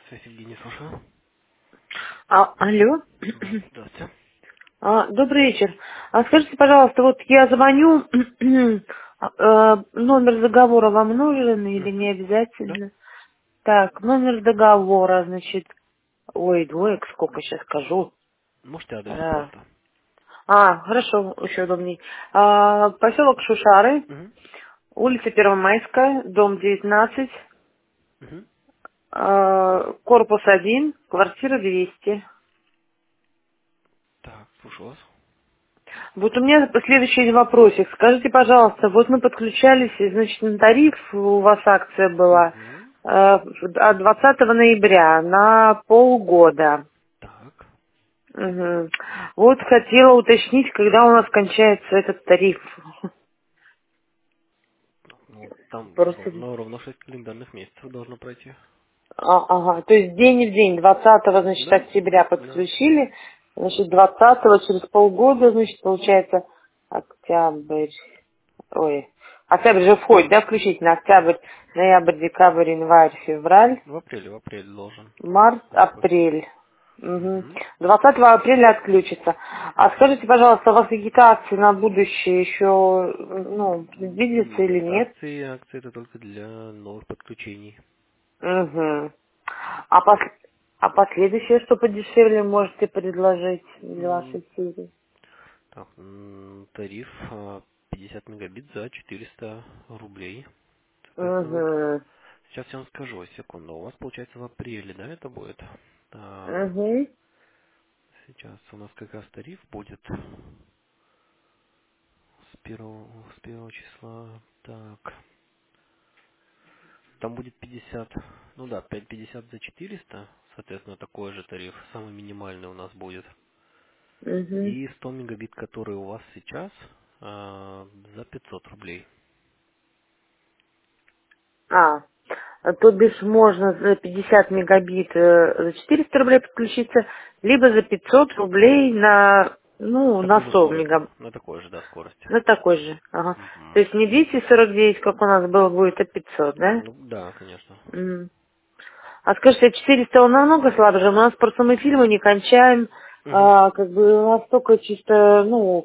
Связь Евгений, слушаю. Алло. Здравствуйте. Добрый вечер. Скажите, пожалуйста, вот я звоню, номер договора вам нужен или не Да? обязательно? Так, номер договора, значит, ой, двоек, сколько сейчас скажу. Можете адрес А, просто. Хорошо, еще удобней. Поселок Шушары, Угу. улица Первомайская, дом 19, Угу. корпус 1, квартира 200. Так, слушаю вас. Вот у меня следующий вопросик. Скажите, пожалуйста, вот мы подключались, и, значит, на тариф у вас акция была Угу. от 20 ноября на полгода. Так. Мгм. Вот хотела уточнить, когда у нас кончается этот тариф. Ну, там Просто, ровно 6 календарных месяцев должно пройти. ага, то есть день в день, 20, значит, Да? октября Да. подключили, значит, 20 через полгода, значит, получается октябрь. Ой, октябрь же входит, да, включительно октябрь, ноябрь, декабрь, январь, февраль, В апреле должен март, выходить. апрель. Угу. Угу. 20 апреля отключится. А скажите, пожалуйста, у вас какие-то акции на будущее еще, ну, предвидятся или Нет, нет? акции это только для новых подключений. Угу. А, а последующее, что подешевле, можете предложить для М, вашей серии? Так, тариф 50 мегабит за 400 рублей. Соответственно, Угу. сейчас я вам скажу, секунду. У вас получается в апреле, да, это будет? Так, Угу. сейчас у нас как раз тариф будет с первого числа. Так, там будет 50, ну да, 5,50 за 400, соответственно, такой же тариф, самый минимальный у нас будет. Угу. И 100 мегабит, который у вас сейчас, за 500 рублей. А, то бишь можно за 50 мегабит за 400 рублей подключиться, либо за 500 рублей на, ну, на Такой же 100 скорости, мегабит. на такой же, да, скорости. На такой же. Ага. То Мгм. есть не 249, как у нас было, будет, а 500, да? Ну да, конечно. М. А скажите, а 400 он намного слабже? У нас просто мы фильмы не кончаем, Мгм. как бы у нас только чисто, ну,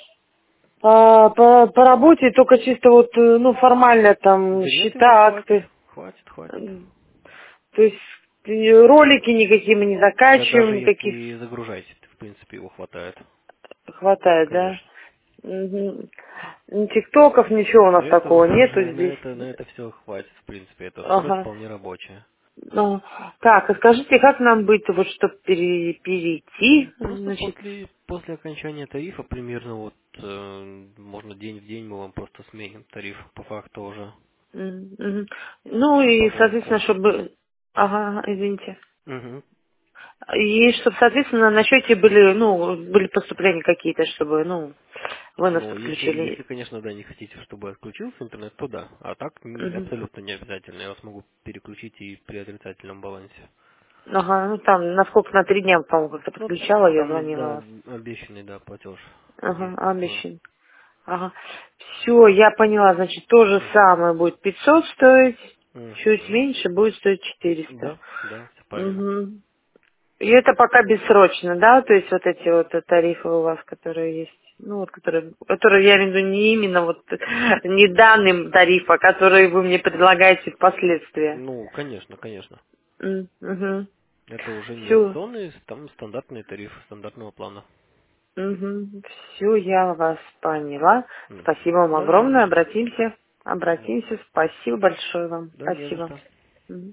по работе только чисто вот, ну, формально там Да нет, его счета, хватит, акты. хватит. То есть ролики никакие мы не Да даже закачиваем, никаких если загружаете, в принципе, его хватает. хватает, да? Конечно. Мгм. Ни тиктоков, ничего у нас Это, такого нету на здесь. это, на это все хватит, в принципе. Это скорость Ага. вполне рабочая. Ну, так, а скажите, как нам быть, вот, чтобы перейти, Просто значит, после окончания тарифа, примерно вот, можно день в день мы вам просто сменим тариф, по факту уже, мгм. Ну по и, новым соответственно, курсам. чтобы, ага, извините, Мгм. и чтобы, соответственно, на счете были, ну, были поступления какие-то, чтобы, ну, вы нас Ну, если, подключили. конечно, да, не хотите, чтобы отключился интернет, то да. А так Мгм. абсолютно не обязательно. Я вас могу переключить и при отрицательном балансе. Ага, ну там, насколько на 3 дня, по-моему, как-то Ну, подключала, я там, звонила да, вас. обещанный, да, платеж Ага, действует. обещан. Ага. Все, я поняла, значит, то же Мгм. самое будет 500 стоить, чуть Мгм. меньше будет стоить 400. Да, да, все правильно. Угу. И это пока бессрочно, да, то есть вот эти вот тарифы у вас, которые есть, ну вот, которые я имею в виду не именно вот, не данный тариф, а которые вы мне предлагаете впоследствии. Ну, конечно, конечно. Угу. Это уже не Все, акционный, там стандартный тариф стандартного плана. угу. Все, я вас поняла. Мгм. Спасибо вам Да, не за огромное, что. обратимся, спасибо большое вам, Да, не за спасибо. что. Мгм.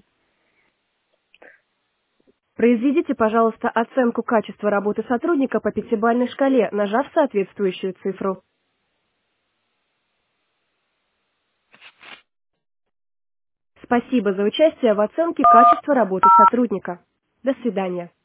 Произведите, пожалуйста, оценку качества работы сотрудника по пятибалльной шкале, нажав соответствующую цифру. Спасибо за участие в оценке качества работы сотрудника. До свидания.